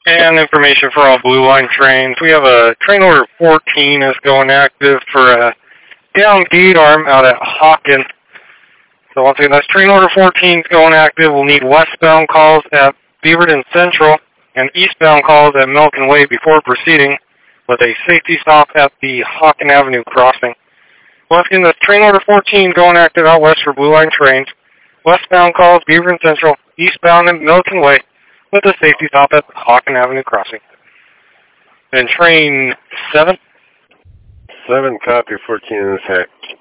And information for all Blue Line trains. We have a train order 14 is going active for a down gate arm out at Hawken. So once again, that's train order 14 is going active. We'll need westbound calls at Beaverton Central and eastbound calls at Milken Way before proceeding with a safety stop at the Hawken Avenue crossing. Once again, that's train order 14 going active out west for Blue Line trains. Westbound calls Beaverton Central, eastbound at Milken Way with a safety stop at Hawken Avenue crossing. And train 7? 7, copy, 14 in effect.